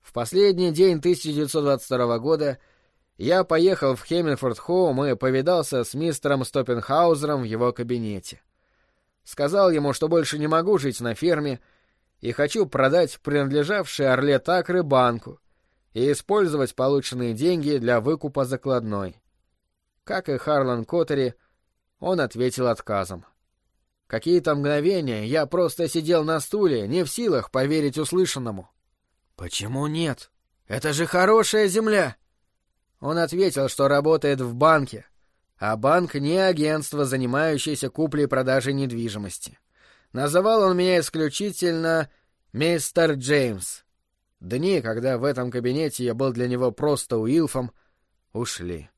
В последний день 1922 года я поехал в Хеммельфорд-Хоум и повидался с мистером Стоппенхаузером в его кабинете. Сказал ему, что больше не могу жить на ферме и хочу продать принадлежавшие Орле Такры банку и использовать полученные деньги для выкупа закладной. Как и Харлан Коттери, он ответил отказом. Какие-то мгновения я просто сидел на стуле, не в силах поверить услышанному. «Почему нет? Это же хорошая земля!» Он ответил, что работает в банке, а банк не агентство, занимающееся куплей и продажей недвижимости. Называл он меня исключительно «Мистер Джеймс». Дни, когда в этом кабинете я был для него просто Уилфом, ушли.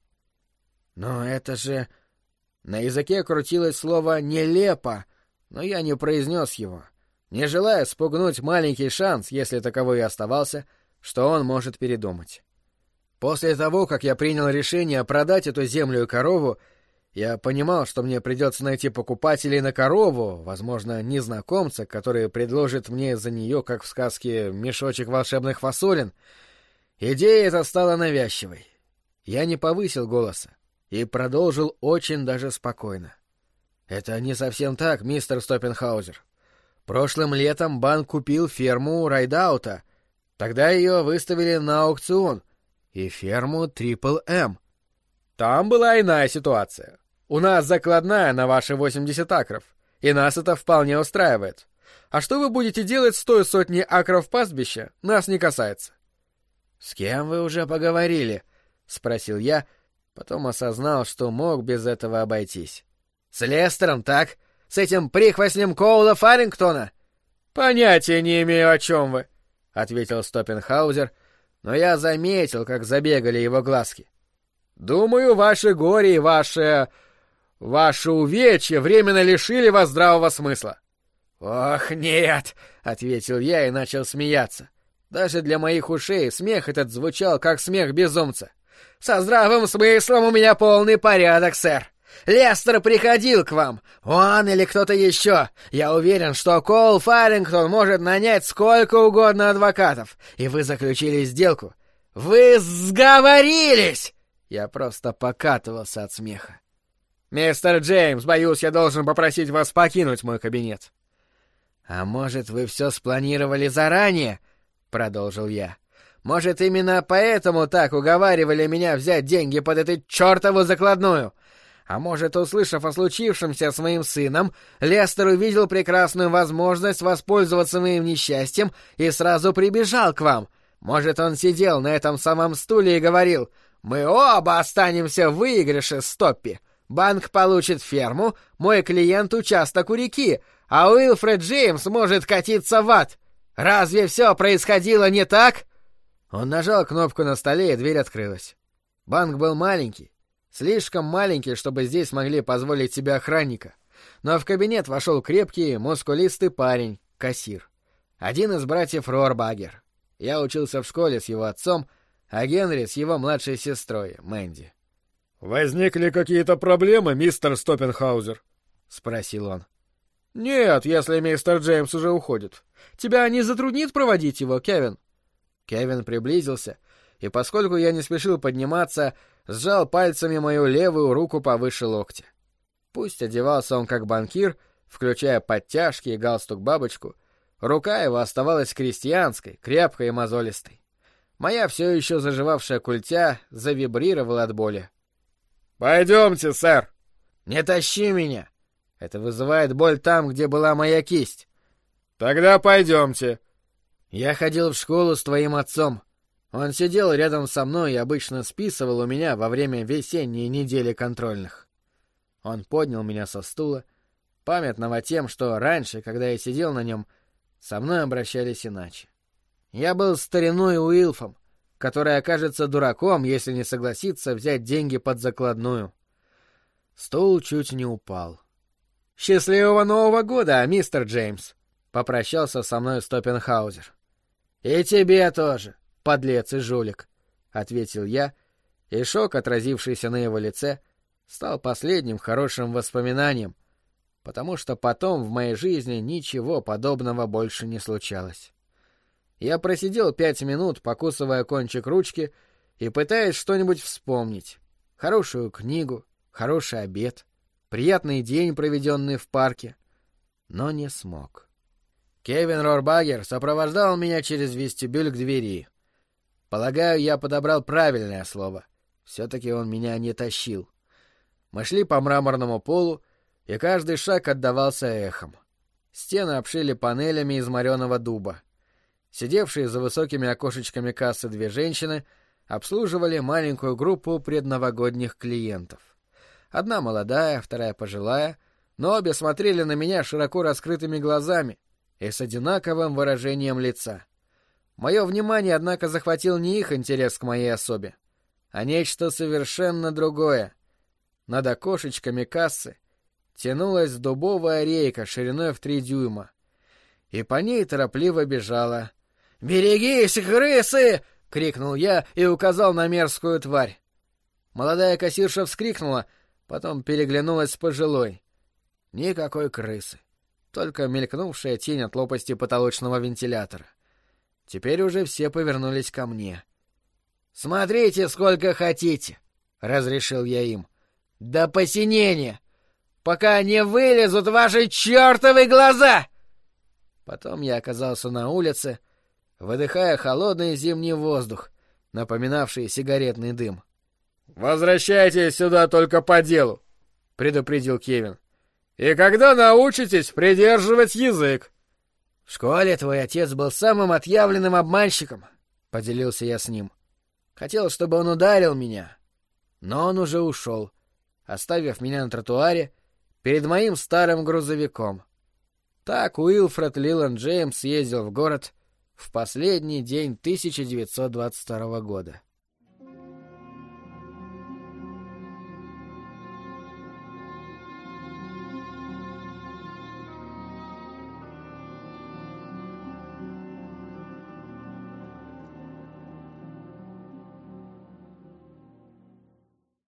Но это же... На языке крутилось слово «нелепо», но я не произнес его, не желая спугнуть маленький шанс, если таковой и оставался, что он может передумать. После того, как я принял решение продать эту землю и корову, я понимал, что мне придется найти покупателей на корову, возможно, незнакомца, который предложит мне за нее, как в сказке, мешочек волшебных фасолин. Идея эта стала навязчивой. Я не повысил голоса и продолжил очень даже спокойно. «Это не совсем так, мистер Стоппенхаузер. Прошлым летом банк купил ферму Райдаута. Тогда ее выставили на аукцион. И ферму Трипл М. Там была иная ситуация. У нас закладная на ваши 80 акров, и нас это вполне устраивает. А что вы будете делать с той сотней акров пастбища, нас не касается». «С кем вы уже поговорили?» — спросил я, потом осознал, что мог без этого обойтись. «С Лестером, так? С этим прихвостнем Коула Фарингтона?» «Понятия не имею, о чем вы», — ответил Стоппенхаузер, но я заметил, как забегали его глазки. «Думаю, ваше горе и ваше увечье временно лишили вас здравого смысла». «Ох, нет!» — ответил я и начал смеяться. Даже для моих ушей смех этот звучал, как смех безумца. «Со здравым смыслом у меня полный порядок, сэр. Лестер приходил к вам. Он или кто-то еще. Я уверен, что Коул Фарингтон может нанять сколько угодно адвокатов. И вы заключили сделку. Вы сговорились!» Я просто покатывался от смеха. «Мистер Джеймс, боюсь, я должен попросить вас покинуть мой кабинет». «А может, вы все спланировали заранее?» — продолжил я. «Может, именно поэтому так уговаривали меня взять деньги под эту чертову закладную? А может, услышав о случившемся с моим сыном, Лестер увидел прекрасную возможность воспользоваться моим несчастьем и сразу прибежал к вам? Может, он сидел на этом самом стуле и говорил: «Мы оба останемся в выигрыше, Стоппи. Банк получит ферму, мой клиент — участок у реки, а Уилфред Джеймс может катиться в ад. Разве все происходило не так?» Он нажал кнопку на столе, и дверь открылась. Банк был маленький, слишком маленький, чтобы здесь могли позволить себе охранника. Но в кабинет вошел крепкий, мускулистый парень, кассир. Один из братьев Рорбагер. Я учился в школе с его отцом, а Генри с его младшей сестрой, Мэнди. «Возникли какие-то проблемы, мистер Стоппенхаузер?» — спросил он. «Нет, если мистер Джеймс уже уходит. Тебя не затруднит проводить его, Кевин?» Кевин приблизился, и, поскольку я не спешил подниматься, сжал пальцами мою левую руку повыше локтя. Пусть одевался он как банкир, включая подтяжки и галстук-бабочку, рука его оставалась крестьянской, крепкой и мозолистой. Моя все еще заживавшая культя завибрировала от боли. «Пойдемте, сэр!» «Не тащи меня! Это вызывает боль там, где была моя кисть!» «Тогда пойдемте!» «Я ходил в школу с твоим отцом. Он сидел рядом со мной и обычно списывал у меня во время весенней недели контрольных». Он поднял меня со стула, памятного тем, что раньше, когда я сидел на нем, со мной обращались иначе. Я был стариной Уилфом, который окажется дураком, если не согласится взять деньги под закладную. Стул чуть не упал. «Счастливого Нового года, мистер Джеймс!» — попрощался со мной Стоппенхаузер. «И тебе тоже, подлец и жулик!» — ответил я, и шок, отразившийся на его лице, стал последним хорошим воспоминанием, потому что потом в моей жизни ничего подобного больше не случалось. Я просидел 5 минут, покусывая кончик ручки и пытаясь что-нибудь вспомнить. Хорошую книгу, хороший обед, приятный день, проведенный в парке. Но не смог. Кевин Рорбагер сопровождал меня через вестибюль к двери. Полагаю, я подобрал правильное слово. Все-таки он меня не тащил. Мы шли по мраморному полу, и каждый шаг отдавался эхом. Стены обшили панелями из мореного дуба. Сидевшие за высокими окошечками кассы две женщины обслуживали маленькую группу предновогодних клиентов. Одна молодая, вторая пожилая, но обе смотрели на меня широко раскрытыми глазами и с одинаковым выражением лица. Мое внимание, однако, захватил не их интерес к моей особе, а нечто совершенно другое. Над окошечками кассы тянулась дубовая рейка шириной в 3 дюйма, и по ней торопливо бежала. «Берегись, крысы!» — крикнул я и указал на мерзкую тварь. Молодая кассирша вскрикнула, потом переглянулась с пожилой. Никакой крысы, только мелькнувшая тень от лопасти потолочного вентилятора. Теперь уже все повернулись ко мне. «Смотрите, сколько хотите!» — разрешил я им. «До посинения! Пока не вылезут ваши чертовы глаза!» Потом я оказался на улице, выдыхая холодный зимний воздух, напоминавший сигаретный дым. «Возвращайтесь сюда только по делу», — предупредил Кевин. «И когда научитесь придерживать язык?» «В школе твой отец был самым отъявленным обманщиком», — поделился я с ним. «Хотел, чтобы он ударил меня. Но он уже ушел, оставив меня на тротуаре перед моим старым грузовиком. Так Уилфред Лиланд Джеймс ездил в город в последний день 1922 года.